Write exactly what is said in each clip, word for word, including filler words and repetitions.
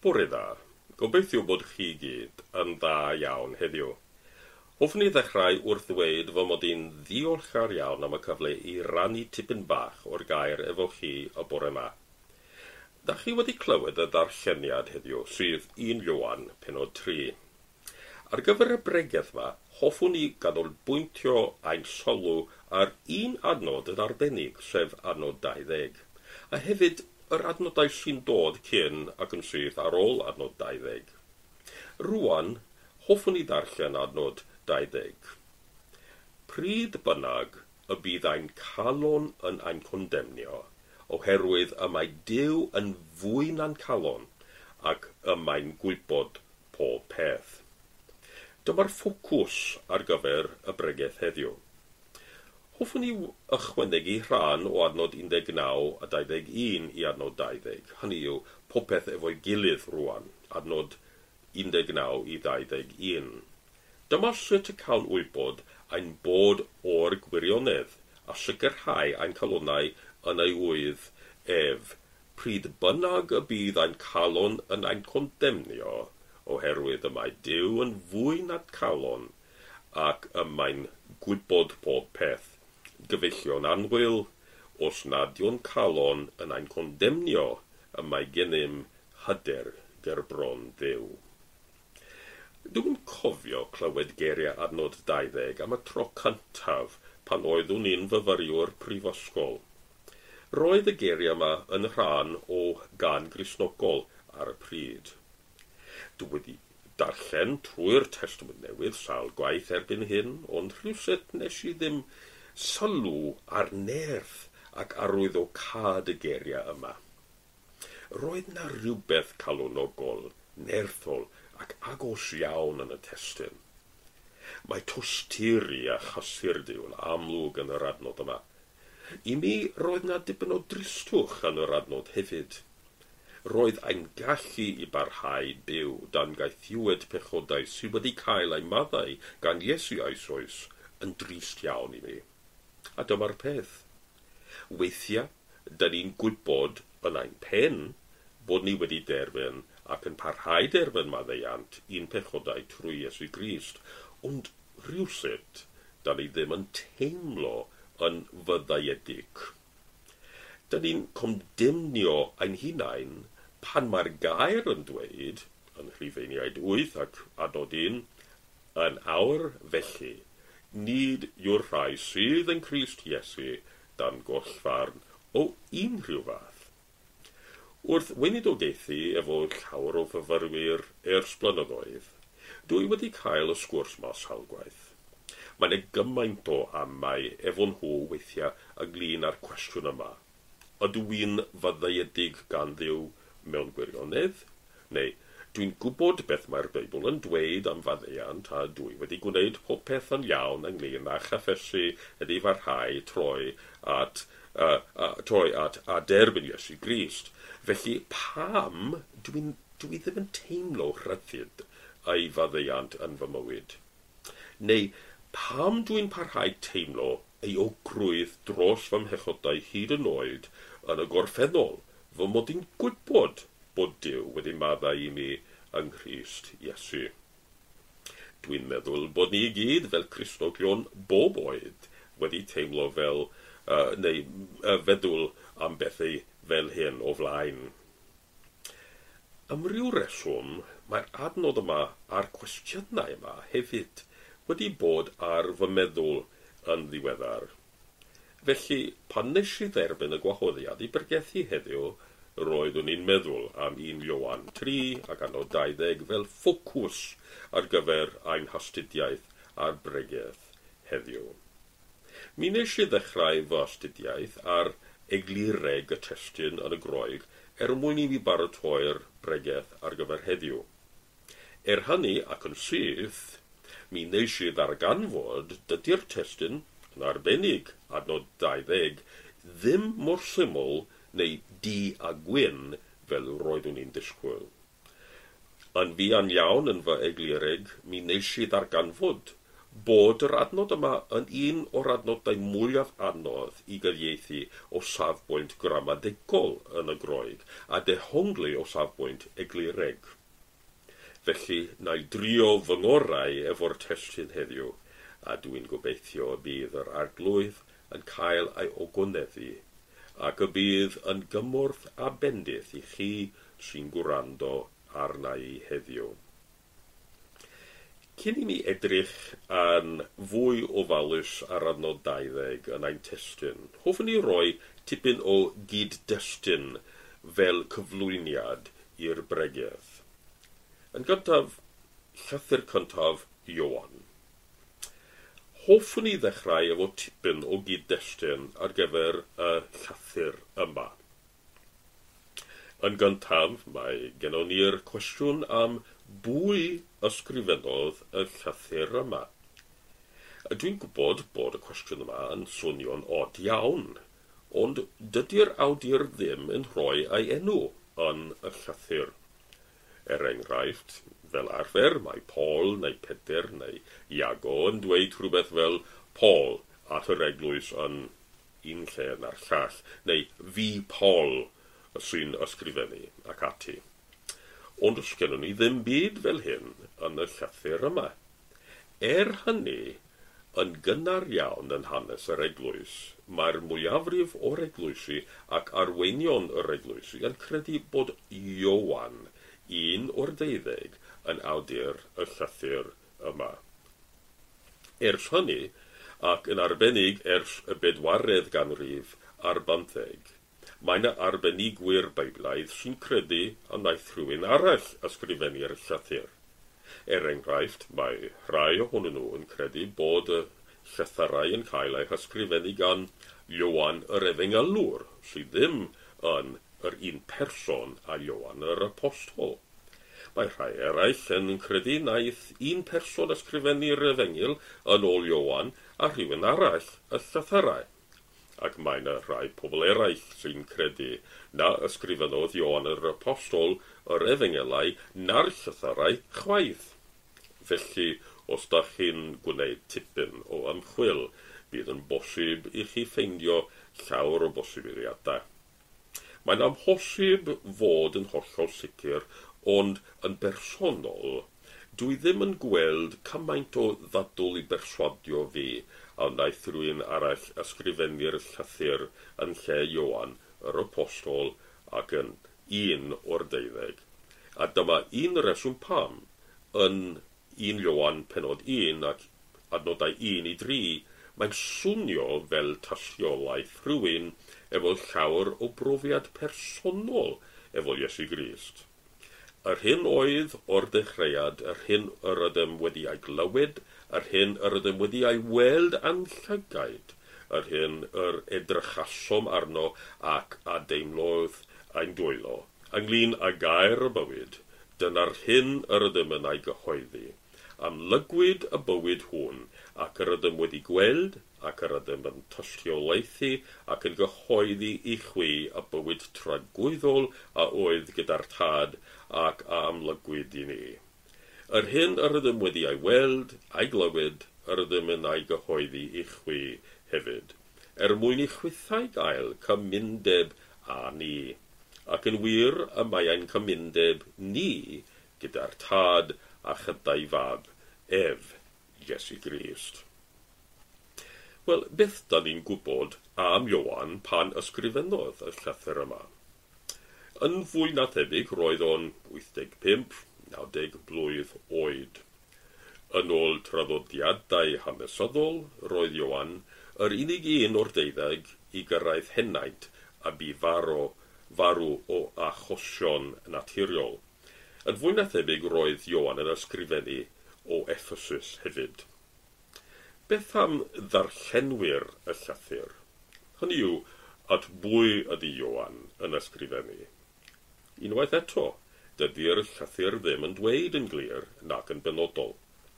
Bore dda, gobeithio bod chi gyd yn dda iawn heddiw. Hoffwn i ddechrau wrth ddweud fy mod i'n ddiolchgar iawn am y cyfle i rannu tipyn bach o'r gair efo chi y bore yma. Da chi wedi clywed y darlleniad heddiw sydd un Ioan pennod tri. Ar gyfer y bregeth yma, hoffwn i ganolbwyntio ein sylw ar un adnod yn arbennig, sef adnod dauddeg, a hefyd yr adnodau sy'n dod cyn ac yn syth ar ôl adnod dauddeg. Rwan, hoffwn i ddarllen adnod dauddeg. Pryd bynnag y bydd ein calon yn ein condemnio, oherwydd y mae Duw yn fwy na'n calon ac y mae'n gwybod pob peth. Dyma'r ffocws ar gyfer y bregeth heddiw. Hoffwn i ychwanegu rhan o adnod un deg naw a dau ddeg un i adnod dauddeg. Hynny yw, popeth efo'i gilydd rwan, adnod un deg naw i dau ddeg un. Dyma sut y cawn wybod ein bod o'r gwirionedd a sicrhau ein calonau yn ei wydd ef, pryd bynnag y bydd ein calon yn ein condemnio, oherwydd y mae Duw yn fwy na'r calon ac y mae'n gwybod pob peth. Gyfellion anwyl, os nad yw'n calon yn ein condemnio, y mae gennym hyder ger bron Dduw. Dwi'n cofio clywed geiriau adnod dauddeg am y tro cyntaf pan oeddwn i'n fyfyriwr prifysgol. Roedd y geiriau yma yn rhan o gan Gristnogol ar y pryd. Dwi wedi darllen trwy'r Testament Newydd sawl gwaith erbyn hyn, ond rhywsut nes i ddim sylw ar nerth ac arwydd o cad y geiriau yma. Roedd na rhywbeth calonogol, nerthol ac agos iawn yn y testun. Mae tosturi a chysurddiwl amlwg yn yr adnod yma. I mi roedd na dipyn o dristwch yn yr adnod hefyd. Roedd ein gallu i barhau byw dan gaethiwed pechodau sydd wedi cael ei maddau gan Iesu eisoes yn drist iawn i mi. A dyma'r peth. Weithiau, dyn ni'n gwybod yn ein pen bod ni wedi derbyn ac yn parhau derbyn maddeuant un pechodau trwy Iesu Grist, ond rhywsut, dyn ni ddim yn teimlo yn fyddaiedig. Dyn ni'n condemnio ein hunain pan mae'r gair yn dweud, yn Rhufeiniaid wyth ac adnod un, yn awr felly, nid yw'r rhai sydd yn Crist Iesu dan gollfarn o unrhyw fath. Wrth weinidogaethu efo llawer o fyfyrwyr ers blynyddoedd, dwi wedi cael y sgwrs mas halgwaith. Mae'n e gymaint o amau efo nhw weithiau ynglyn â'r cwestiwn yma. Ydw i'n fyddaiedig gan Dduw mewn gwirionedd? Neu, dwi'n gwybod beth mae'r Beibl yn dweud am faddeuant a dwi wedi gwneud pob peth yn iawn ynglyn â chaffesu ydi farhau troi at, uh, uh, troi at a derbyn Iesu Grist. Felly pam dwi'n dwi ddim yn teimlo rhyddid ei faddeuant yn fy mywyd? Neu pam dwi'n parhau teimlo ei ogrwydd dros fy mhechodau hyd yn oed yn y gorffennol fy mod i'n gwybod bod Duw wedi maddau i mi yng Nghrist Iesu. Dwi'n meddwl bod ni gyd fel Cristnogion bob oed wedi teimlo fel, uh, neu uh, feddwl am bethau fel hyn o flaen. Am ryw reswm, mae'r adnod yma a'r cwestiynau yma hefyd wedi bod ar fy meddwl yn ddiweddar. Felly, pan nes i dderbyn y gwahoddiad i bergethu heddiw, roeddwn i'n meddwl am un Ioan tri ac adnod dauddeg fel ffocws ar gyfer ein hastudiaeth a'r bregeth heddiw. Mi nes i ddechrau fy astudiaeth ar eglureg y testun yn y Groeg er mwyn i mi baratoi'r bregeth ar gyfer heddiw. Er hynny ac yn syth, mi nes i ddarganfod dydy'r testun yn arbennig adnod dauddeg ddim mor syml neu di a gwyn fel roeddwn i'n disgwyl. Yn fuan iawn yn fy eglureg, mi nes i ddarganfod bod yr adnod yma yn un o'r adnodau mwyaf anodd i gyfieithu o safbwynt gramadegol yn y Groeg, a dehongli o safbwynt eglureg. Felly, na i drio fy ngorau efo'r testun heddiw, a dwi'n gobeithio y bydd yr arglwydd yn cael ei ogoneddu, ac y bydd yn gymorth a bendith i chi sy'n gwrando arna i heddiw. Cyn i ni edrych yn fwy ofalus ar adnod deuddeg yn ein testun, hoffwn ni roi tipyn o gyd-destun fel cyflwyniad i'r bregeth. Yn gyntaf, llythyr cyntaf Ioan. Hoffwn ni ddechrau efo tipyn o gyd-destun ar gyfer y llythyr yma. Yn gyntaf, mae gennym ni'r cwestiwn am bwy ysgrifennodd y llythyr yma. Dwi'n gwybod bod y cwestiwn yma yn swnio'n od iawn, ond dydy'r awdur ddim yn rhoi ei enw yn y llythyr. Er enghraifft, fel arfer, mae Paul neu Peter neu Iago yn dweud rhywbeth fel Paul at yr eglwys yn un lle na'r llall, neu fi Paul sy'n ysgrifennu ac ati. Ond os gennym ni ddim byd fel hyn yn y llythyr yma. Er hynny, yn gynnar iawn yn hanes yr eglwys, mae'r mwyafrif o'r eglwysi ac arweinion yr eglwysi yn credu bod Ioan, un o'r deuddeg, yn awdur y llythyr yma. Ers hynny, ac yn arbennig ers y bedwaredd ganrif ar bymtheg, mae yna arbenigwyr Beiblaidd sy'n credu a wnaeth rhywun arall ysgrifennu'r llythyr. Er enghraifft, mae rhai ohonyn nhw yn credu bod y llythyrau yn cael eu hysgrifennu gan Ioan yr Efengelwr, sydd ddim yn yr un person a Ioan yr Apostol. Mae rhai eraill yn credu naeth un person ysgrifennu'r Efengil yn ôl Ioan a rhywun arall y llythyrau. Ac mae yna rhai pobl eraill sy'n credu na ysgrifennodd Ioan yr Apostol yr Efengelau na'r llythyrau chwaith. Felly, os da chi'n gwneud tipyn o ymchwil, bydd yn bosib i chi ffeindio llawer o bosibiliadau. Mae'n amhosib fod yn hollol sicr, ond yn bersonol, dwi ddim yn gweld cymaint o ddadl i berswadio fi a wnaeth rhywun arall ysgrifennu'r llythyr yn lle Ioan yr Apostol ac yn un o'r deuddeg. A dyma un reswm pam yn un Ioan penod un ac adnodau un i dri, mae'n swnio fel tystiolaeth rhywun efo llawer o brofiad personol efo Iesu Grist. Yr hyn oedd o'r dechreuad, yr hyn yr ydym wedi ei glywed, yr hyn yr ydym wedi ei weld a'n llygaid, yr hyn yr edrychasom arno ac a deimlodd ein dwylo. Ynglŷn â gair y bywyd, dyna'r hyn yr ydym yn ei gyhoeddi. Amlygwyd y bywyd hwn, ac yr ydym wedi gweld, ac yr ydym yn tystiolaethu ac yn gyhoeddi i chwi y bywyd tragwyddol a oedd gyda'r tad ac a amlygwyd i ni. Yr hyn yr ydym wedi ei weld, ei glywed, yr ydym yn ei gyhoeddi i chwi hefyd, er mwyn i chwithau gael cymundeb a ni, ac yn wir y mae ein cymundeb ni gyda'r tad a chydau fab, ef, Iesu Grist. Wel, beth da ni'n gwybod am Ioan pan ysgrifennodd y llythyr yma? Yn fwy na thebyg roedd o'n wyth deg pump, naw deg blwydd oed. Yn ôl traddodiadau hanesyddol, roedd Ioan yr unig un o'r deuddeg i gyrraedd henaint a bu farw, farw o achosion naturiol. Yn fwy na thebyg roedd Ioan yn ysgrifennu o Ephesus hefyd. Beth am ddarllenwyr y llythyr? Hynny yw, at bwy ydy Ioan yn ysgrifennu? Unwaith eto, dydy'r llythyr ddim yn dweud yn glir nac yn benodol.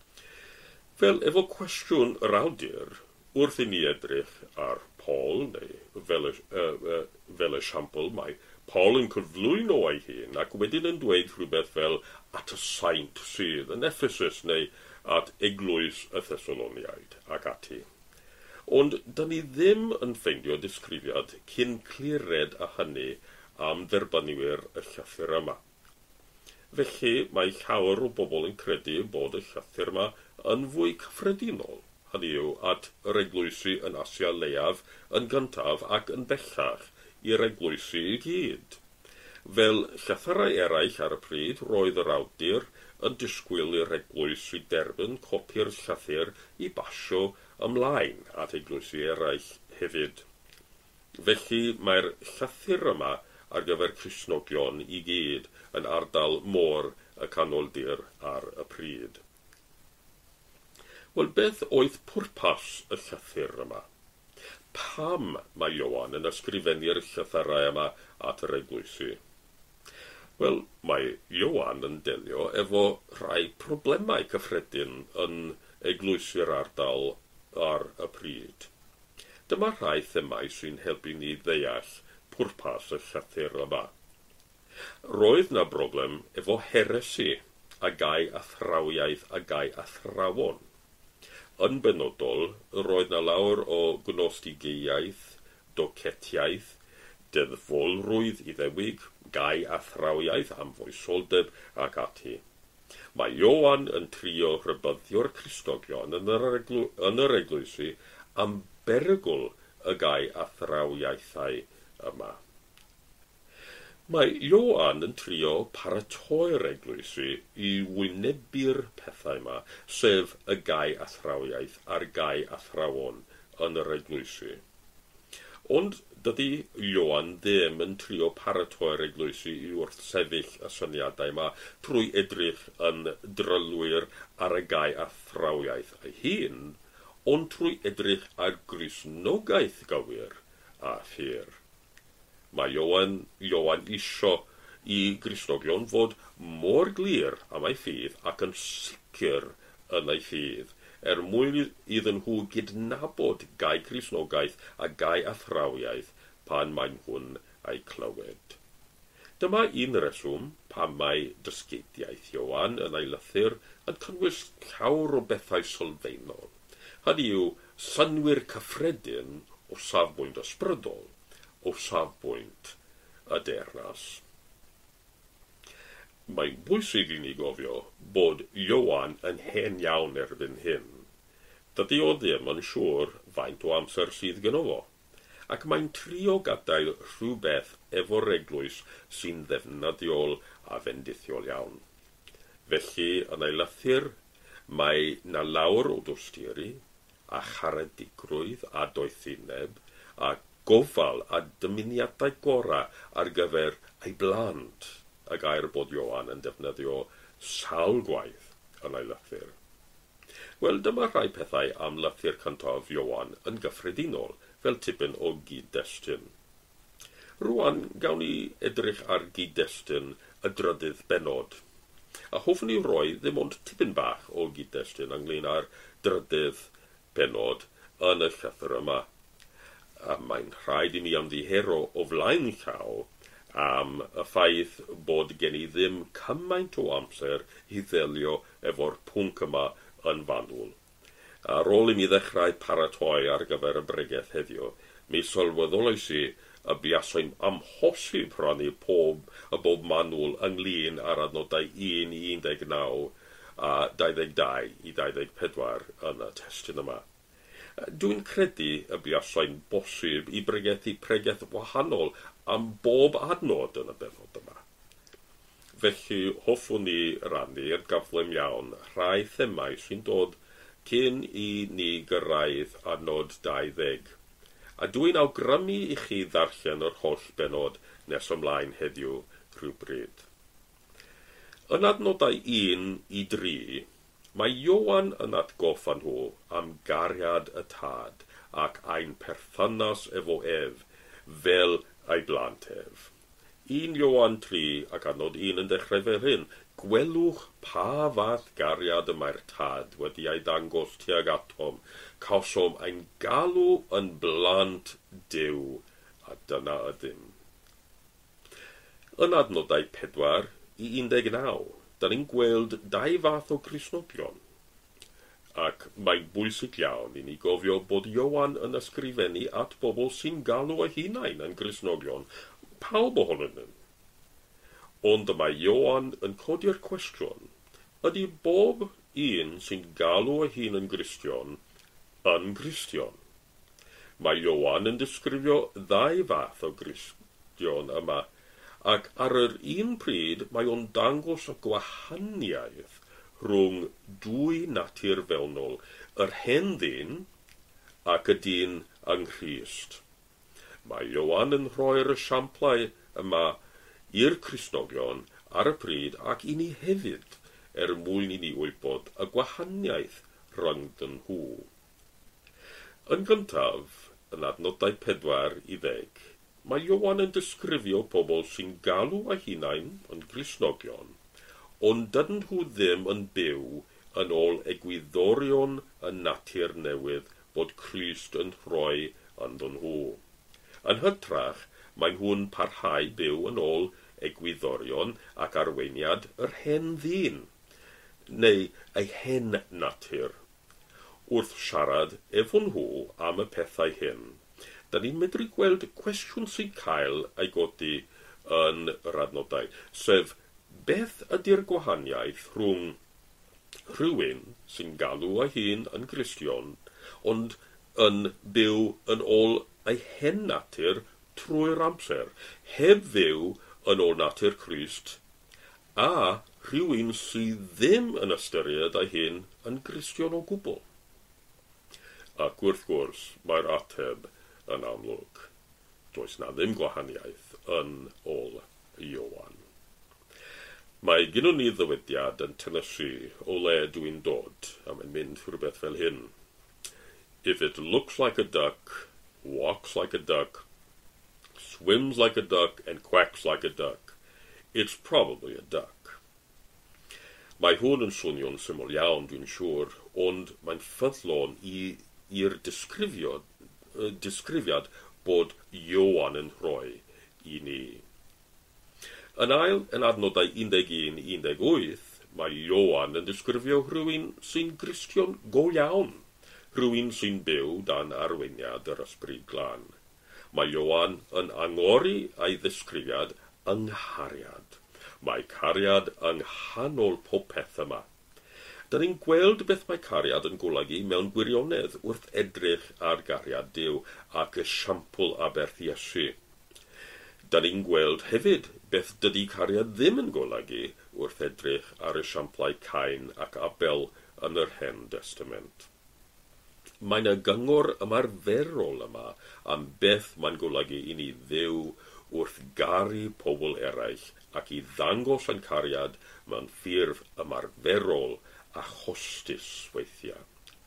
Fel efo cwestiwn yr awdur, wrth i ni edrych ar Paul, neu fel y, uh, uh, fel esiampl, mae Paul yn cyflwyno ei hun ac wedyn yn dweud rhywbeth fel at y saint sydd yn Ephesus neu at eglwys y Thessaloniaid ac ati. Ond dyn ni ddim yn ffeindio disgrifiad cyn clired a hynny am dderbynwyr y llythyr yma. Felly mae llawer o bobl yn credu bod y llythyr yma yn fwy cyffredinol, hynny yw at yr eglwysi yn Asia Leiaf yn gyntaf ac yn bellach i'r eglwysi i gyd. Fel llythyrau eraill ar y pryd, roedd yr awdur yn disgwyl i'r eglwysi derbyn copi'r llythyr i basio ymlaen at eglwysi eraill hefyd. Felly mae'r llythyr yma ar gyfer Cristnogion i gyd yn ardal môr y Canoldir ar y pryd. Wel, beth oedd pwrpas y llythyr yma? Pam mae Ioan yn ysgrifennu'r llythyrau yma at yr eglwysi? Wel, mae Ioan yn delio efo rhai problemau cyffredin yn eglwysi'r ardal ar y pryd. Dyma rhai themau sy'n helpu ni ddeall pwrpas y llythyr yma. Roedd na broblem efo heresi a gai athrawiaeth a gai athrawon. Yn benodol, roedd na lawer o gnostigeiaeth, docetiaeth, deddfolrwydd iddewig, gai athrawiaeth am foesoldeb ac ati. Mae Ioan yn trio rybyddio'r Cristnogion yn yr, egl yn yr eglwysi am berygl y gai athrawiaethau yma. Mae Ioan yn trio paratoi'r eglwysi i wynebu'r pethau yma, sef y gai athrawiaeth a'r gai athrawon yn yr eglwysi. Ond dydy Ioan ddim yn trio paratoi'r eglwysi i wrthsefyll y syniadau yma trwy edrych yn drylwyr ar y gai athrawiaeth ei hun, ond trwy edrych ar Gristnogaeth gywir a ffyr. Mae Ioan, Ioan isio i Gristnogion fod mor glir am ei ffydd ac yn sicr yn ei ffydd, er mwyn iddyn nhw gydnabod gai Gristnogaeth a gai athrawiaeth pan mae'n hwn ei clywed. Dyma un reswm pam mae dysgidiaeth Ioan yn ei lythyr yn cynnwys llawer o bethau sylfaenol. Hynny yw synwyr cyffredin o safbwynt ysbrydol, o safbwynt y deyrnas. Mae'n bwysig i ni gofio bod Ioan yn hen iawn erbyn hyn. Dydy o ddim yn siŵr faint o amser sydd gyno fo, ac mae'n trio gadael rhywbeth efo'r eglwys sy'n ddefnyddiol a fendithiol iawn. Felly, yn ei lythyr, mae na lawer o dwstiri, a charedigrwydd a doethineb, a gofal a dymuniadau gora ar gyfer ei blant, y gair bod Ioan yn defnyddio sawl gwaith yn ei lythyr. Wel, dyma rhai pethau am lythyr cyntaf Ioan yn gyffredinol, fel tipyn o gyd-destun. Rwan, gawn ni edrych ar gyd-destun y drydydd benod. A hoffwn ni roi ddim ond tipyn bach o gyd-destun ynglyn â'r drydydd benod yn y llythyr yma. A mae'n rhaid i mi ymddihero o flaen llaw am y ffaith bod gen i ddim cymaint o amser i ddelio efo'r pwnc yma yn fanwl. Ar ôl i mi ddechrau paratoi ar gyfer y bregaeth heddiw, mi sylweddolais i y buasai'n amhosib rhannu pob y bob manwl ynglyn ar adnodau un i un deg naw a dau ddeg dau i dau ddeg pedwar yn y testun yma. Dwi'n credu y buasai'n bosib i bregethu pregaeth wahanol am bob adnod yn y benod yma. Felly hoffwn ni rannu'r gyflym iawn rhai themau sy'n dod cyn i ni gyrraedd adnod dau ddeg. A dwi'n awgrymu i chi ddarllen yr holl benod nes ymlaen heddiw rhywbryd. Yn adnodau un i dri, mae Ioan yn atgoffa nhw am gariad y tad ac ein perthynas efo ef fel ei blant ef. un Ioan tri ac adnod un yn dechrau fel hyn, gwelwch pa fath gariad y mae'r tad wedi ei ddangos tuag atom, cawsom ein galw yn blant Duw, a dyna ydym. Yn adnodau pedwar i un deg naw, da ni'n gweld dau fath o Gristnogion. ac mae'n bwysig iawn i ni gofio bod Ioan yn ysgrifennu at bobl sy'n galw eu hunain yn Gristnogion, pawb ohonyn nhw. Ond mae Ioan yn codi'r cwestiwn, ydy bob un sy'n galw ei hun yn Gristion yn Gristion? Mae Ioan yn disgrifio ddau fath o Gristion yma, ac ar yr un pryd mae o'n dangos y gwahaniaeth rhwng dwy natur fewnol, yr hen ddyn ac y dyn yng Nghrist. Mae Ioan yn rhoi'r esiamplau yma i'r Cristnogion ar y pryd ac i ni hefyd, er mwyn i ni wybod y gwahaniaeth rhyngdyn nhw. Yn gyntaf, yn adnodau pedwar i ddeg, mae Ioan yn disgrifio pobl sy'n galw eu hunain yn Gristnogion, ond dydyn nhw ddim yn byw yn ôl egwyddorion y natur newydd bod Crist yn rhoi ynddyn nhw. Yn hytrach, mae nhw'n parhau byw yn ôl egwyddorion ac arweiniad yr hen ddyn, neu ei hen natur. Wrth siarad efo nhw am y pethau hyn, da ni'n medru gweld cwestiwn sy'n cael ei godi yn yr adnodau, sef beth ydy'r gwahaniaeth rhwng rhywun sy'n galw ei hun yn Gristion, ond yn byw yn ôl ei hen natur trwy'r amser, heb fyw yn ôl natur Crist, a rhywun sydd ddim yn ystyried ei hun yn Gristion o gwbl. Ac wrth gwrs, mae'r ateb yn amlwg. Does na ddim gwahaniaeth yn ôl Ioan. Mae gynnon ni ddywediad yn tynnysu o le dwi'n dod, a mae'n mynd rhywbeth fel hyn. If it looks like a duck, walks like a duck, swims like a duck, and quacks like a duck, it's probably a duck. Mae hwn yn swnio'n syml iawn, dwi'n siŵr, ond mae'n ffyddlon i'r disgrifio, uh, disgrifiad bod Ioan yn rhoi i ni. Yn ail, yn adnodau un deg un i un deg wyth, mae Ioan yn disgrifio rhywun sy'n Gristion go iawn, rhywun sy'n byw dan arweiniad yr ysbryd glân. Mae Ioan yn angori ei ddisgrifiad yng nghariad. Mae cariad yng nghanol popeth yma. Da ni'n gweld beth mae cariad yn golygu mewn gwirionedd wrth edrych ar gariad Duw ac esiampl aberth Iesu. Da ni'n gweld hefyd beth dydy cariad ddim yn golygu wrth edrych ar esiamplau Cain ac Abel yn yr Hen Testament. Mae'n y gyngor ymarferol yma am beth mae'n golygu i ni dduw wrth garu pobl eraill ac i ddangos yn cariad mewn ffurf ymarferol a chostus weithiau.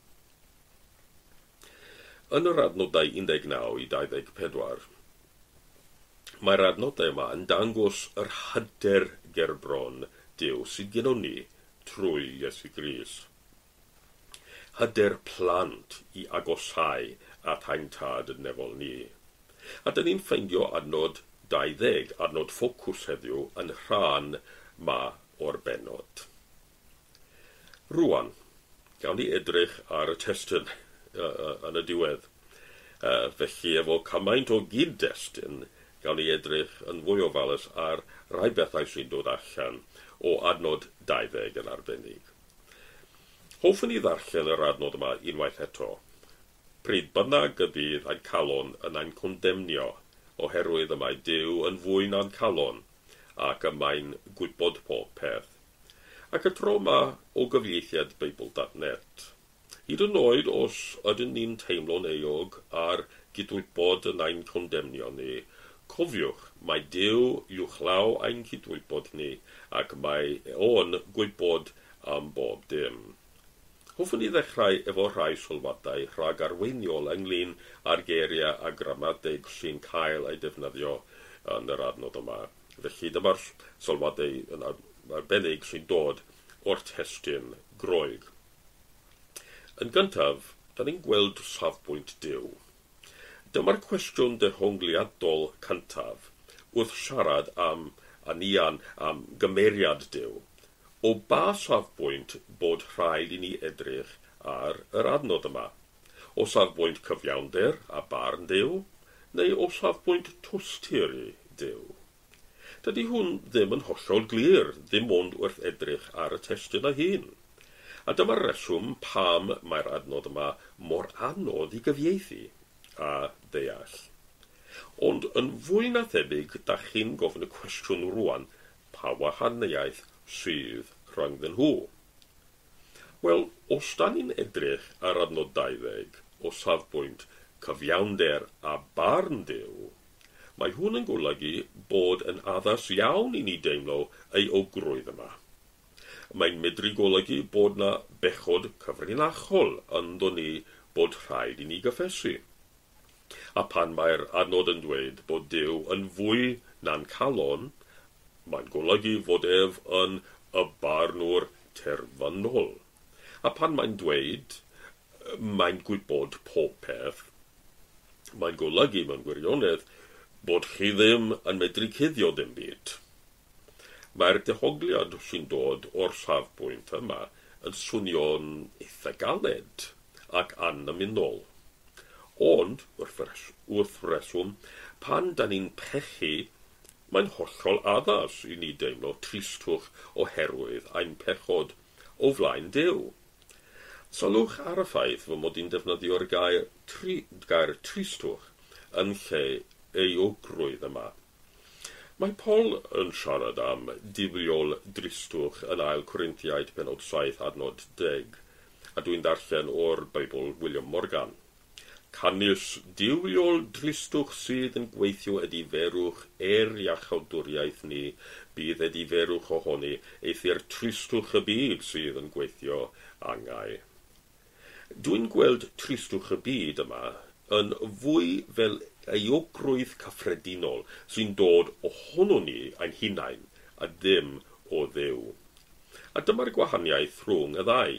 Yn yr adnodau un deg naw i dau ddeg pedwar, mae'r adnodau yma yn dangos yr hyder gerbron Duw sydd gennym ni trwy Iesu Grist. Hyder plant i agosau at haintad yn nefol ni. A dyn ni'n ffeindio adnod dau ddeg, adnod ffocws heddiw, yn rhan ma o'r benod. Rwan, gawn ni edrych ar y testyn uh, yn y diwedd. Uh, felly efo cymaint o gyd-destyn, gawn ni edrych yn fwy ofalus ar rai bethau sy'n dod allan o adnod dau ddeg yn arbennig. Hoffwn i ddarllen yr adnod yma unwaith eto. Pryd bynnag y bydd ein calon yn ein condemnio, oherwydd y mae Duw yn fwy na'n calon, ac y mae'n gwybod pob peth. Ac y tro yma o gyfieithiad Beibl dot net. Hyd yn oed os ydyn ni'n teimlo'n eog ar gydwybod yn ein condemnio ni, cofiwch, mae Duw uwchlaw ein cydwybod ni, ac mae o'n gwybod am bob dim. Hoffwn i ddechrau efo rhai sylwadau rhag arweiniol ynglyn â'r geiriau a gramadeg sy'n cael ei defnyddio yn yr adnod yma. Felly dyma'r sylwadau yn arbennig sy'n dod o'r testyn Groeg. Yn gyntaf, da ni'n gweld safbwynt Duw. Dyma'r cwestiwn dehongliadol cyntaf wrth siarad am anian am gymeriad Duw. O ba safbwynt bod rhaid i ni edrych ar yr adnod yma. O safbwynt cyfiawnder a barn Duw, neu o safbwynt tosturi Duw. Dydy hwn ddim yn hollol glir, ddim ond wrth edrych ar y testun ei hun. A dyma'r reswm pam mae'r adnod yma mor anodd i gyfieithu a deall. Ond yn fwy na thebyg, da chi'n gofyn y cwestiwn rwan, pa wahaniaeth sydd rhwngddyn nhw? Wel, os da ni'n edrych ar adnod deuddeg o safbwynt cyfiawnder a barn Duw, mae hwn yn golygu bod yn addas iawn i ni deimlo ei ogrwydd yma. Mae'n medru golygu bod na bechod cyfrinachol ynddo ni bod rhaid i ni gyffesu. A pan mae'r adnod yn dweud bod Duw yn fwy na'n calon, mae'n golygu fod ef yn y barnwr terfynol. A pan mae'n dweud, mae'n gwybod pob peth, mae'n golygu mewn gwirionedd bod chi ddim yn medru cuddio dim byd. Mae'r dehogliad sy'n dod o'r safbwynt yma yn swnio'n eitha galed ac annymunol. Ond, wrth reswm, pan da ni'n pechu, mae'n hollol addas i ni deimlo tristwch oherwydd ein pechod o flaen Duw. Sylwch ar y ffaith fod mod i'n defnyddio'r gair, tri, gair tristwch yn lle ei ogrwydd yma. Mae Paul yn siarad am difriol dristwch yn ail Corinthiaid penod saith adnod deg, a dwi'n darllen o'r Beibl William Morgan. Canis diwriol dristwch sydd yn gweithio ydi ferwch er iachawdwriaeth ni, bydd ydi ferwch ohoni eithyr tristwch y byd sydd yn gweithio angau. Dwi'n gweld tristwch y byd yma yn fwy fel euogrwydd cyffredinol sy'n dod ohono ni ein hunain a ddim o Dduw. A dyma'r gwahaniaeth rhwng y ddau.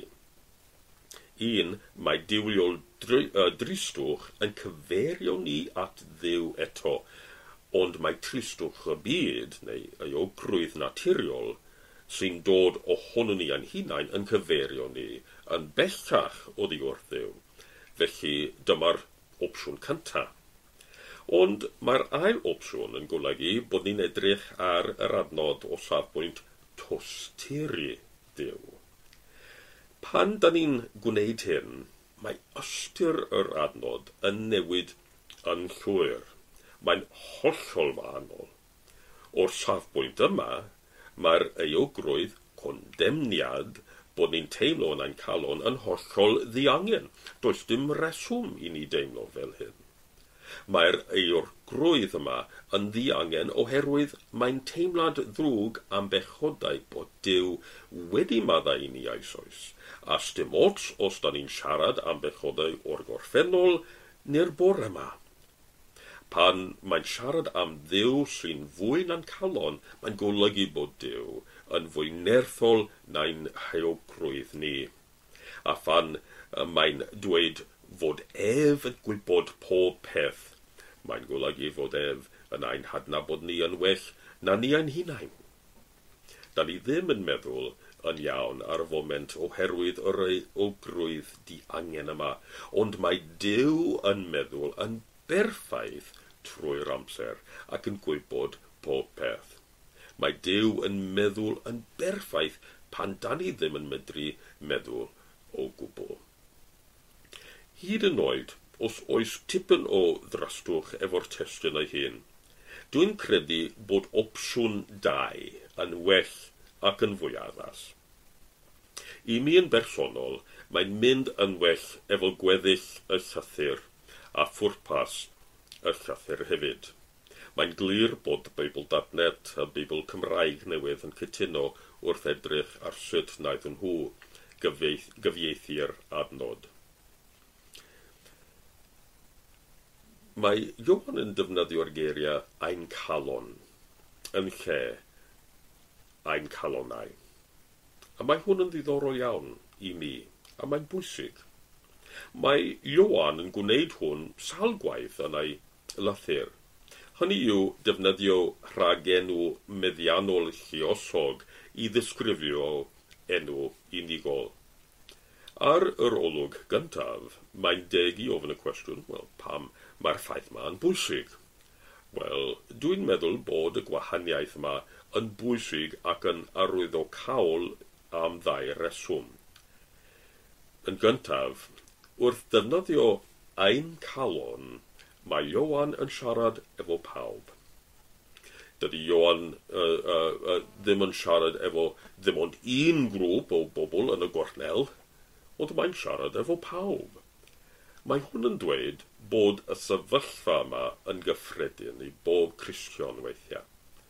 Un, mae diwriol dri, uh, dristwch yn cyferio ni at Dduw eto, ond mae tristwch y byd, neu euogrwydd naturiol, sy'n dod ohono ni ein hunain yn cyferio ni yn bellach o ddi wrth Dduw. Felly dyma'r opsiwn cynta. Ond mae'r ail opsiwn yn golygu bod ni'n edrych ar yr adnod o safbwynt tosturi Dduw. Pan da ni'n gwneud hyn, mae ystyr yr adnod yn newid yn llwyr. Mae'n hollol wahanol. O'r safbwynt yma, mae'r euogrwydd condemniad bod ni'n teimlo yn ein calon yn hollol ddiangen. Does dim reswm i ni deimlo fel hyn. Mae'r euogrwydd yma yn ddiangen oherwydd mae'n teimlad ddrwg am bechodau bod Duw wedi maddau i ni eisoes, a sdim ots os da ni'n siarad am bechodau o'r gorffennol neu'r bore yma. Pan mae'n siarad am Dduw sy'n fwy na'n calon, mae'n golygu bod Duw yn fwy nerthol na'n euogrwydd ni. A phan mae'n dweud fod ef yn gwybod pob peth, mae'n golygu fod ef yn ein hadnabod ni yn well na ni ein hunain. Da ni ddim yn meddwl yn iawn ar y foment oherwydd yr euogrwydd diangen yma, ond mae Duw yn meddwl yn berffaith trwy'r amser ac yn gwybod pob peth. Mae Duw yn meddwl yn berffaith pan da ni ddim yn medru meddwl o gwbl. Hyd yn oed, os oes tipyn o ddrastwch efo'r testun ei hun, dwi'n credu bod opsiwn dau yn well ac yn fwy addas. I mi yn bersonol, mae'n mynd yn well efo gweddill y llythyr a phwrpas y llythyr hefyd. Mae'n glir bod Beibl Dadnet a Beibl Cymraeg newydd yn cytuno wrth edrych ar sut wnaeth nhw gyfieith, gyfieithu'r adnod. Mae Ioan yn defnyddio'r geiriau ein calon yn lle ein calonau. A mae hwn yn ddiddorol iawn i mi, a mae'n bwysig. Mae Ioan yn gwneud hwn sawl gwaith yn ei lythyr. Hynny yw defnyddio rhagenw meddiannol lluosog i ddisgrifio enw unigol. Ar yr olwg gyntaf, mae'n deg i ofyn y cwestiwn, wel, pam mae'r ffaith yma'n bwysig? Wel, dwi'n meddwl bod y gwahaniaeth yma yn bwysig ac yn arwyddocaol am ddau reswm. Yn gyntaf, wrth ddefnyddio ein calon, mae Ioan yn siarad efo pawb. Dydy Ioan uh, uh, uh, ddim yn siarad efo ddim ond un grŵp o bobl yn y gornel, ond mae'n siarad efo pawb. Mae hwn yn dweud bod y sefyllfa yma yn gyffredin i bob Cristion weithiau.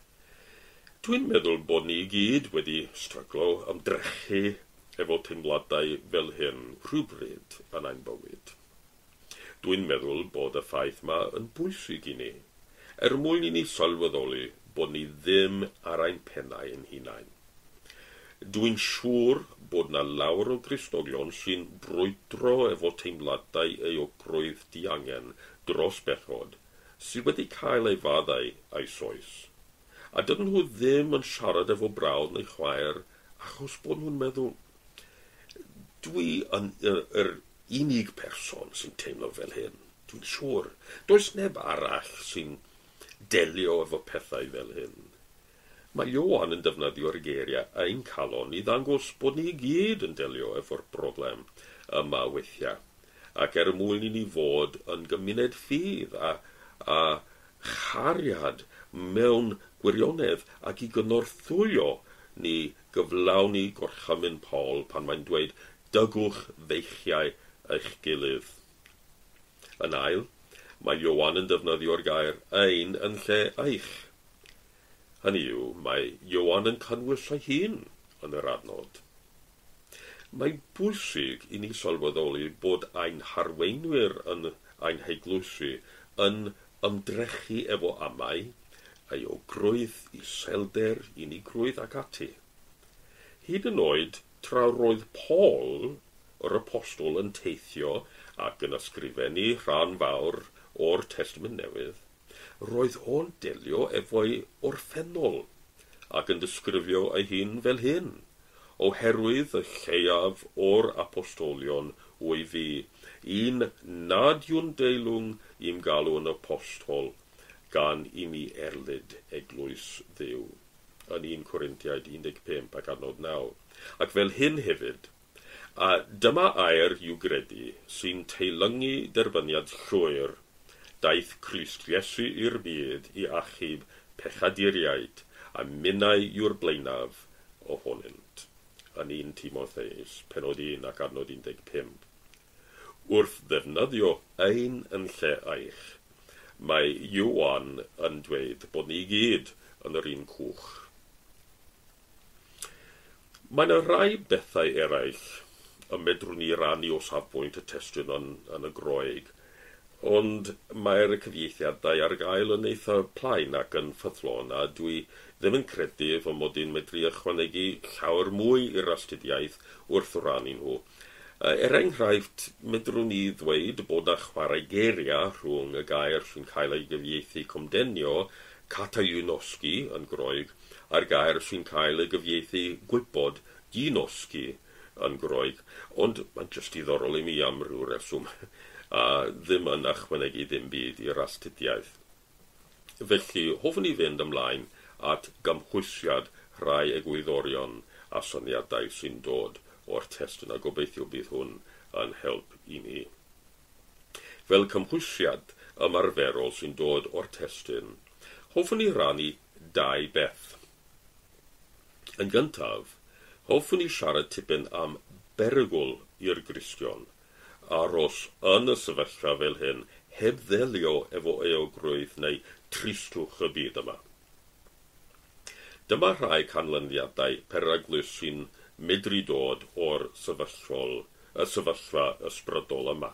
Dwi'n meddwl bod ni gyd wedi stryglo ymdrechu efo teimladau fel hyn rhywbryd yn ein bywyd. Dwi'n meddwl bod y ffaith yma yn bwysig i ni, er mwyn i ni sylweddoli bod ni ddim ar ein pennau ein hunain. Dwi'n siŵr bod na lawer o Gristnogion sy'n brwydro efo teimladau euogrwydd diangen dros bechod, sydd wedi cael ei faddau a'i soes. A dydyn nhw ddim yn siarad efo brawd neu chwaer achos bod nhw'n meddwl, dwi yn yr, yr unig person sy'n teimlo fel hyn. Dwi'n siŵr. Does neb arall sy'n delio efo pethau fel hyn. Mae Ioan yn defnyddio'r geiriau ein calon i ddangos bod ni gyd yn delio efo'r broblem yma weithiau, ac er mwyn i ni fod yn gymuned ffydd a, a chariad mewn gwirionedd ac i gynorthwyo ni gyflawni gorchymyn Paul pan mae'n dweud dygwch feichiau eich gilydd. Yn ail, mae Ioan yn defnyddio'r gair ein yn lle eich. Hynny yw, mae Ioan yn cynnwys ei hun yn yr adnod. Mae bwysig i ni sylweddoli bod ein harweinwyr yn ein heiglwysi yn ymdrechu efo amau, euogrwydd, iselder, unigrwydd ac ati. Hyd yn oed, tra roedd Paul, yr apostol, yn teithio ac yn ysgrifennu rhan fawr o'r Testament Newydd, roedd o'n delio efo'i orffennol ac yn disgrifio ei hun fel hyn, oherwydd y lleiaf o'r apostolion o'i fi, un nad yw'n deilwng i'm galw yn apostol gan i mi erlyd eglwys Dduw. Yn un Corintiaid un deg pump ac adnod naw. Ac fel hyn hefyd, a dyma air i'w gredu sy'n teilyngu derbyniad llwyr, daeth Crist Iesu i'r byd i achub pechaduriaid a minnau yw'r blaenaf ohonynt. Yn un Timotheus, penod un ac adnod un deg pump. Wrth ddefnyddio ein yn lle eich, mae Ioan yn dweud bod ni gyd yn yr un cwch. Mae yna rai bethau eraill y medrwn ni rannu o safbwynt y testun yn, yn y Groeg, ond mae'r cyfieithiadau ar gael yn eitha plaen ac yn ffyddlon, a dwi ddim yn credu fy mod i'n medru ychwanegu llawer mwy i'r astudiaeth wrth rannu nhw. Er enghraifft, medrwn ni ddweud bod na chwarae geiriau rhwng y gair sy'n cael ei gyfieithu comdenio, kataiunoski yn Groeg, a'r gair sy'n cael ei gyfieithu gwybod, dinosgi yn Groeg, ond mae'n jyst diddorol i mi am ryw reswm, a ddim yn ychwanegu ddim byd i'r astudiaeth. Felly, hoffwn i fynd ymlaen at gymhwysiad rhai egwyddorion a syniadau sy'n dod o'r testun, a gobeithio bydd hwn yn help i ni. Fel cymhwysiad ymarferol sy'n dod o'r testun, hoffwn i rannu dau beth. Yn gyntaf, hoffwn i siarad tipyn am berygl i'r Gristion, aros yn y sefyllfa fel hyn, heb ddelio efo euogrwydd neu tristwch y byd yma. Dyma rhai canlyniadau peryglus sy'n medru dod o'r sefyllfol, y sefyllfa ysbrydol yma.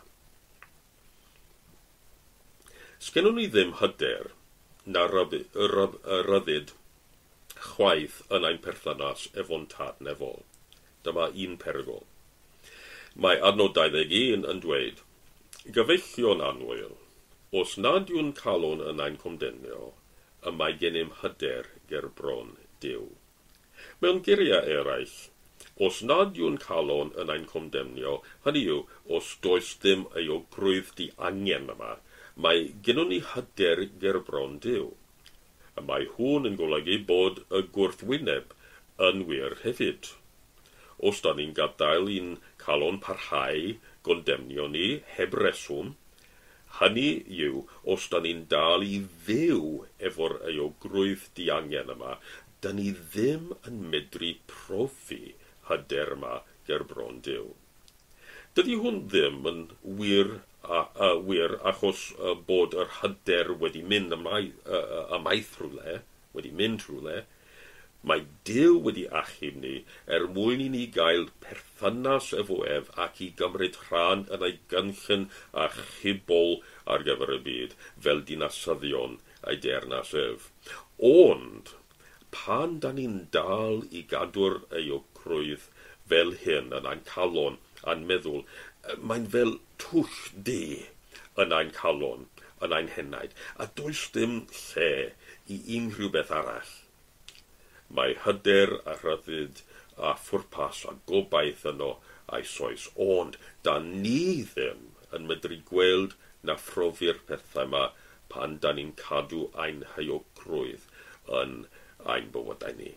Sgennwn ni ddim hyder na ryddid chwaith yn ein perthynas efo'n tad nefol. Dyma un perygl. Mae adnod dau ddeg un yn dweud, gyfeillion anwyl, os nad yw'n calon yn ein comdenio, y mae gennym hyder ger bron Duw. Mewn geiriau eraill, Os nad yw'n calon yn ein condemnio, hynny yw, os does ddim ei ogrwydd di angen yma, mae gennym ni hyder gerbron Duw. Mae hwn yn golygu bod y gwrthwyneb yn wir hefyd. Os da ni'n gadael i'n calon parhau gondemnio ni heb reswm, hynny yw, os da ni'n dal i fyw efo'r ei ogrwydd diangen yma, da ni ddim yn medru profi hyder yma ger bron Duw. Dydy hwn ddim yn wir, a, a, wir achos uh, bod yr hyder wedi mynd ymaith, uh, ymaith rhywle, wedi mynd rhywle. Mae Duw wedi achub ni er mwyn i ni gael perthynas efo ef ac i gymryd rhan yn ei gynllun a chybol ar gyfer y byd fel dinasyddion a'i deyrnas ef. Ond, pan da ni'n dal i gadw'r ei ogrwydd fel hyn yn ein calon a'n meddwl, mae'n fel twll de yn ein calon, yn ein henaid, a does dim lle i unrhyw beth arall. Mae hyder a rhyddid a phwrpas a gobaith yno eisoes, ond da ni ddim yn medru gweld na phrofi'r pethau yma pan da ni'n cadw ein hyogrwydd yn ein bywydau ni.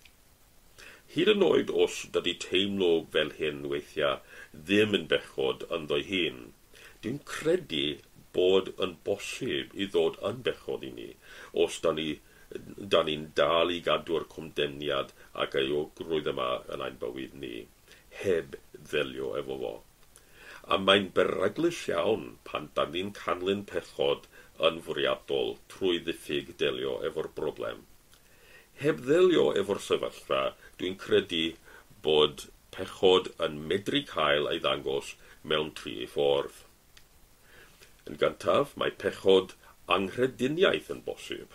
Hyd yn oed os dydy teimlo fel hyn weithiau ddim yn bechod ynddo hun, dwi'n credu bod yn bosib i ddod yn bechod i ni os da ni da ni'n dal i gadw'r condemniad ac ei ogrwydd yma yn ein bywyd ni, heb ddelio efo fo. A mae'n beryglus iawn pan da ni'n canlyn pechod yn fwriadol trwy ddiffyg delio efo'r broblem. Heb ddelio efo'r sefyllfa, dwi'n credu bod pechod yn medru cael ei ddangos mewn tri ffordd. Yn gyntaf, mae pechod anghrediniaeth yn bosib.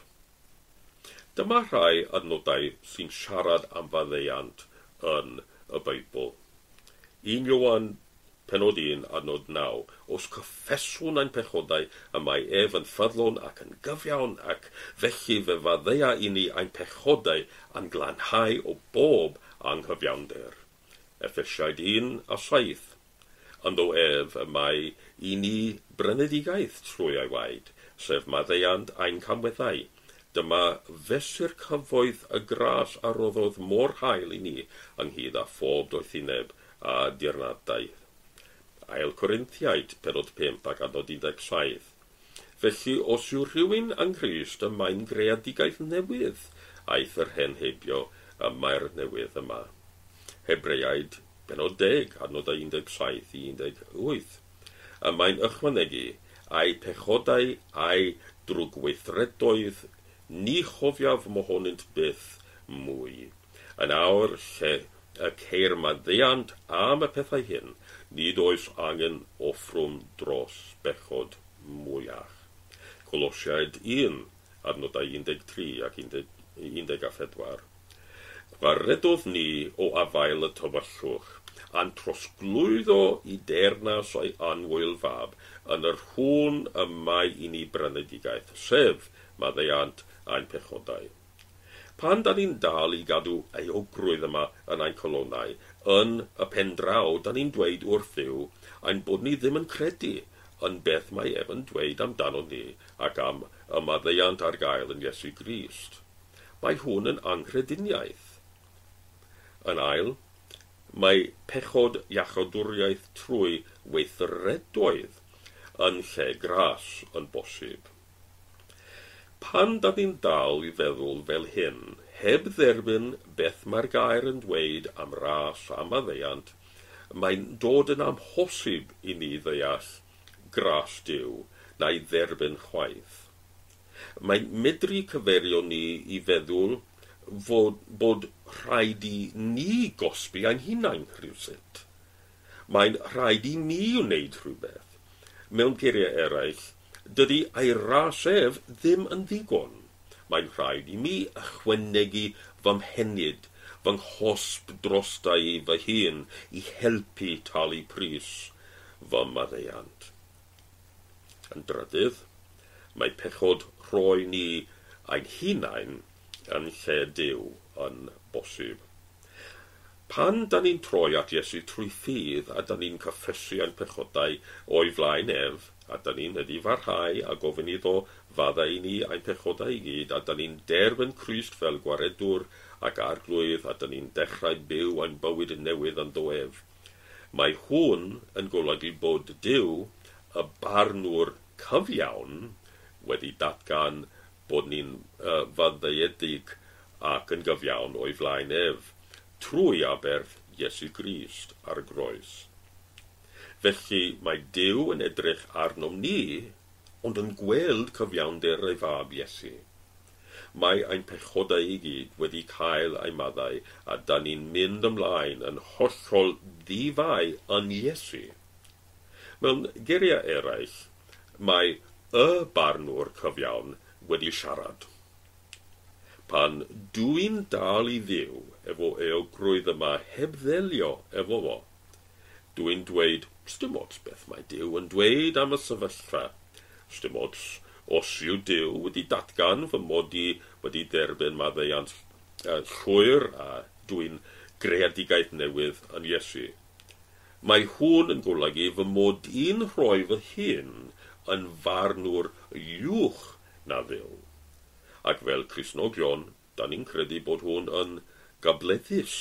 Dyma rhai adnodau sy'n siarad am faddeuant yn y Beibl. Un Ioan Penod un adnod naw, os cyffeswn ein pechodau y mae ef yn ffyddlon ac yn gyfiawn ac felly fe faddeia i ni ein pechodau a'n glanhau o bob anghyfiawnder. Effesiaid un a saith. Ynddo ef y mae i ni brenedigaeth trwy ei waed, sef maddeiant ein camweddau. Dyma fesur cyfoeth y gras a roddodd mor hael i ni ynghyd â phob doethineb a dirnadaeth. Ail Corinthiaid penod pump ac adnod un deg saith. Felly, os yw rhywun yng Nghrist y mae'n greadigaeth newydd, aeth yr hen hebio y mae'r newydd yma. Hebreaid penod deg adnod un deg saith i un deg wyth. Y mae'n ychwanegu a'i pechodau a'i drwgweithredoedd ni chofiaf mohonynt byth mwy. Yn awr lle y ceir maddeuant am y pethau hyn, nid oes angen offrwm dros bechod mwyach. Colosiaid un, adnodau un deg tri ac un deg a phedwar. Gwaredodd ni o afael y tywyllwch, a'n trosglwyddo i dernas o'i anwyl fab, yn yr hwn y mae i ni brenedigaeth, sef maddeuant a'n pechodau. Pan da ni'n dal i gadw ei ogrwydd yma yn ein colonnau, yn y pen draw, da ni'n dweud wrth Dduw ein bod ni ddim yn credu yn beth mae ef yn dweud amdano ni ac am y maddeuant ar gael yn Iesu Grist. Mae hwn yn anghrediniaeth. Yn ail, mae pechod iachawdwriaeth trwy weithredoedd yn lle gras yn bosib. Pan da ni'n dal i feddwl fel hyn, heb dderbyn beth mae'r gair yn dweud am ras a maddeuant, mae'n dod yn amhosib i ni ddeall gras Duw na'i dderbyn chwaith. Mae'n medru cyferio ni i feddwl fod, bod rhaid i ni gosbi ein hunain rhywsut. Mae'n rhaid i ni wneud rhywbeth. Mewn geiriau eraill, dydy ei ras ef ddim yn ddigon. Mae'n rhaid i mi ychwanegu fy mhenyd, fy nghosb drostau i fy hun i helpu talu pris fy maddeuant. Yn drydydd, mae pechod rhoi ni ein hunain yn lle Duw yn bosib. Pan da ni'n troi at Iesu trwy ffydd a da ni'n cyffesu ein pechodau o'i flaen ef, a da ni'n ydi farhau a gofyn iddo fadda i ni ein pechodau i gyd, a da ni'n derbyn Crist fel gwaredwr ac arglwydd, a da ni'n dechrau byw ein bywyd newydd yn ddoef. Mae hwn yn golygu bod Duw, y barnwr cyfiawn, wedi datgan bod ni'n uh, faddeuedig ac yn gyfiawn o'i flaen ef, trwy aberth Iesu Grist ar y groes. Felly mae Duw yn edrych arnom ni, ond yn gweld cyfiawnder ei fab Iesu. Mae ein pechodau i gyd wedi cael ei maddau, a da ni'n mynd ymlaen yn hollol ddifau yn Iesu. Mewn geiriau eraill, mae y barnwr cyfiawn wedi siarad. Pan dwi'n dal i ddiw efo eogrwydd yma heb ddelio efo fo, dwi'n dweud, sdim ots beth mae Duw yn dweud am y sefyllfa. Sdim ots os yw Duw wedi datgan fy mod i wedi derbyn maddeuant uh, llwyr a dwi'n greadigaeth newydd yn Iesu. Mae hwn yn golygu fy mod i'n rhoi fy hun yn farnwr uwch na Dduw. Ac fel Cristnogion, da ni'n credu bod hwn yn gybleddus.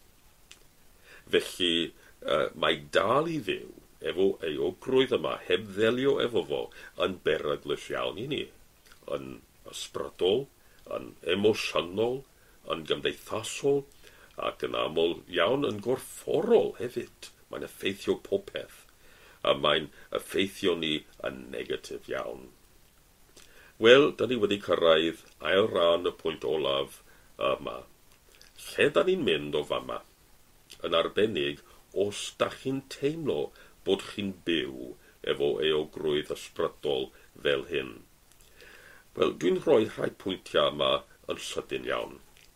Felly, uh, mae dal i ddiw efo eogrwydd yma heb ddelio efo fo yn beryglus iawn i ni. Yn ysbrydol, yn emosiynol, yn gymdeithasol, ac yn aml iawn yn gorfforol hefyd. Mae'n effeithio popeth, a mae'n effeithio ni yn negatif iawn. Wel, da ni wedi cyrraedd ail ran y pwynt olaf yma. Lle da ni'n mynd o fama? Yn arbennig, os da chi'n teimlo bod chi'n byw efo eogrwydd ysbrydol fel hyn. Wel, dwi'n rhoi rhai pwyntiau yma yn sydyn iawn.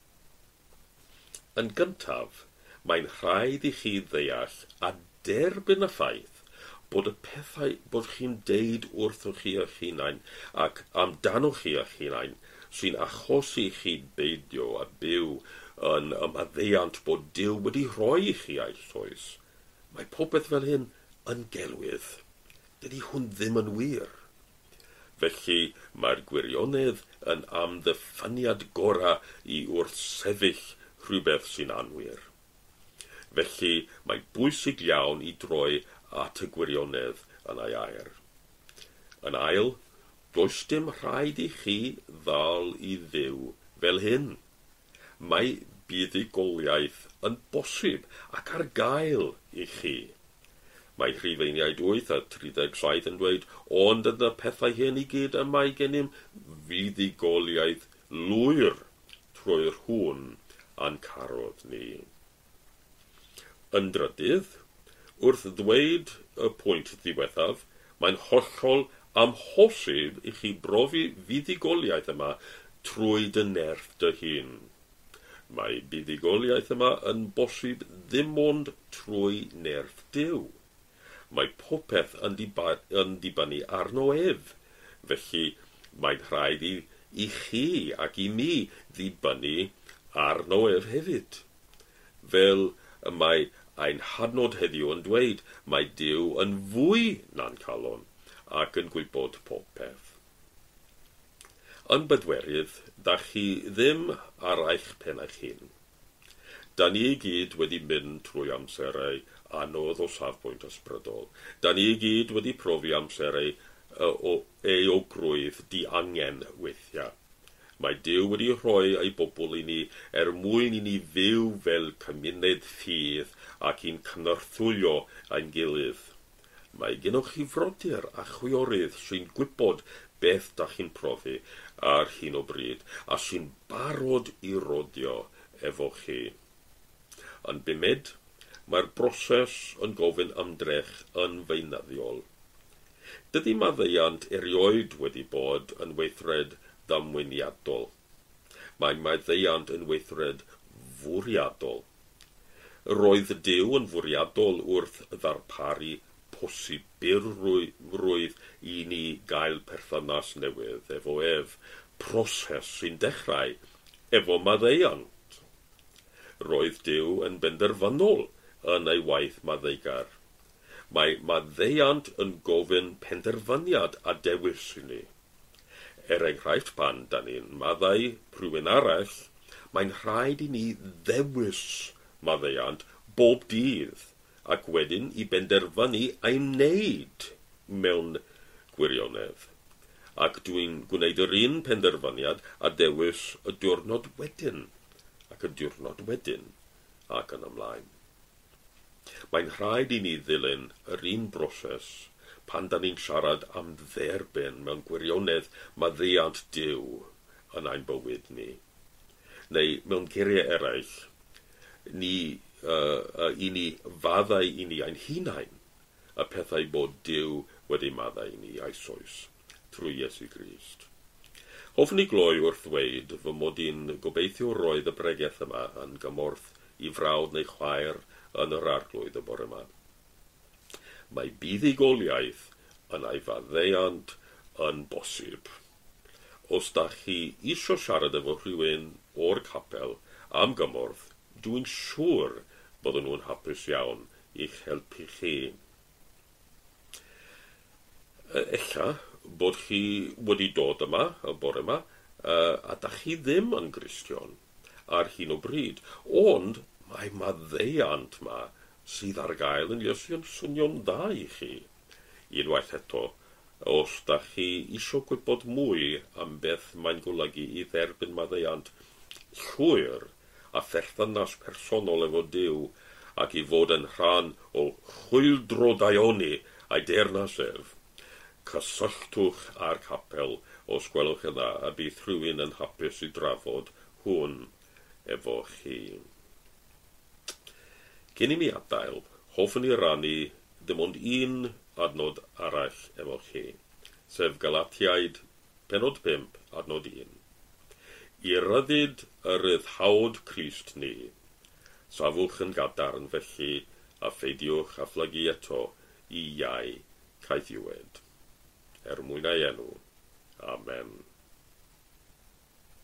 Yn gyntaf, mae'n rhaid i chi ddeall a derbyn y ffaith bod y pethau bod chi'n deud wrthoch chi eich hunain ac amdano chi eich hunain sy'n achosi chi beidio a byw yn ymaddeuant bod Duw wedi rhoi i chi eisoes. Mae popeth fel hyn yn gelwydd. Dydy hwn ddim yn wir. Felly mae'r gwirionedd yn amddiffyniad gorau i wrth sefyll rhywbeth sy'n anwyr. Felly mae bwysig iawn i droi at y gwirionedd yn ei air. Yn ail, does dim rhaid i chi ddal i ddiw fel hyn. Mae buddigoliaeth yn bosib ac ar gael i chi. Mae Rhufeiniaid wyth a tri deg saith yn dweud, ond yn y pethau hyn i gyd y mae gennym fuddigoliaeth lwyr trwy'r hwn a'n carodd ni. Yn drydydd, wrth ddweud y pwynt ddiwethaf, mae'n hollol amhosib i chi brofi fuddigoliaeth yma trwy dy nerth dy hun. Mae buddigoliaeth yma yn bosib ddim ond trwy nerth Duw. Mae popeth yn, diba, yn dibynnu arno ef, felly mae'n rhaid i, i chi ac i mi ddibynnu arno ef hefyd. Fel mae ein hadnod heddiw yn dweud, mae Duw yn fwy na'n calon ac yn gwybod popeth. Yn bedwerydd, da chi ddim ar eich pen eich hun. Da ni i gyd wedi mynd trwy amserau anodd o safbwynt ysbrydol. Da ni i gyd wedi profi amserau o eogrwydd diangen weithiau. Mae Duw wedi rhoi ei bobl i ni er mwyn i ni fyw fel cymuned ffydd ac i'n cynorthwylio ein gilydd. Mae gennych chi frodyr a chwiorydd sy'n gwybod beth da chi'n profi ar hyn o bryd a sy'n barod i rodio efo chi. Yn bumed, mae'r broses yn gofyn ymdrech yn feunyddiol. Dydy maddeuant erioed wedi bod yn weithred ddamweiniadol. Mae maddeuant yn weithred fwriadol. Roedd Duw yn fwriadol wrth ddarparu posibirrwydd i ni gael perthynas newydd efo ef, proses sy'n dechrau efo maddeuant. roedd Duw yn benderfynol yn ei waith maddeugar. Mae maddeuant yn gofyn penderfyniad a dewis i ni. Er enghraifft, pan da ni'n maddau rhywun arall, mae'n rhaid i ni ddewis maddeuant bob dydd, ac wedyn i benderfynu a'i wneud mewn gwirionedd. Ac dwi'n gwneud yr un penderfyniad a dewis y diwrnod wedyn, ac y diwrnod wedyn, ac yn ymlaen. Mae'n rhaid i ni ddilyn yr un broses pan da ni'n siarad am dderbyn mewn gwirionedd maddeuant Duw yn ein bywyd ni. Neu mewn geiriau eraill, ni, uh, uh, i ni faddau i ni ein hunain y pethau bod Duw wedi maddau i ni eisoes trwy Iesu Grist. Hoffwn i gloi wrth ddweud fy mod i'n gobeithio roedd y bregeth yma yn gymorth i frawd neu chwaer yn yr arglwydd y bore yma. Mae buddugoliaeth yn ei faddeuant yn bosib. Os da chi isio siarad efo rhywun o'r capel am gymorth, dwi'n siŵr bod nhw'n hapus iawn i'ch helpu chi. Ella bod chi wedi dod yma, y bore yma, a da chi ddim yn Gristion ar hyn o bryd, ond mae maddeuant yma sydd ar gael yn Iesu yn swnio'n dda i chi. Unwaith eto, os da chi isio gwybod mwy am beth mae'n golygu i dderbyn maddeuant llwyr a pherthynas personol efo Duw ac i fod yn rhan o chwyldro daioni a'i deyrnasedd, cysylltwch â'r capel os gwelwch yna a bydd rhywun yn hapus i drafod hwn efo chi. Cyn i mi adael, hoffwn i rannu dim ond un adnod arall efo chi, sef Galatiaid penod pump adnod un. I ryddid y ryddhawd Crist ni, safwch yn gadarn felly a pheidiwch a phlygu eto i iau caethiwed. Er mwyn ei enw. Amen.